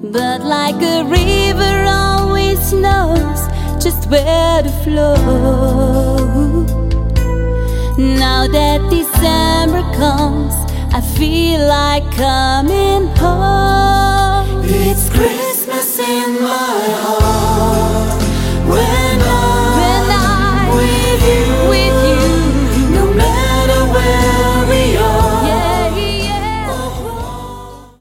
but like a river always knows just where to flow. Now that December comes, I feel like coming home. It's Christmas in my heart.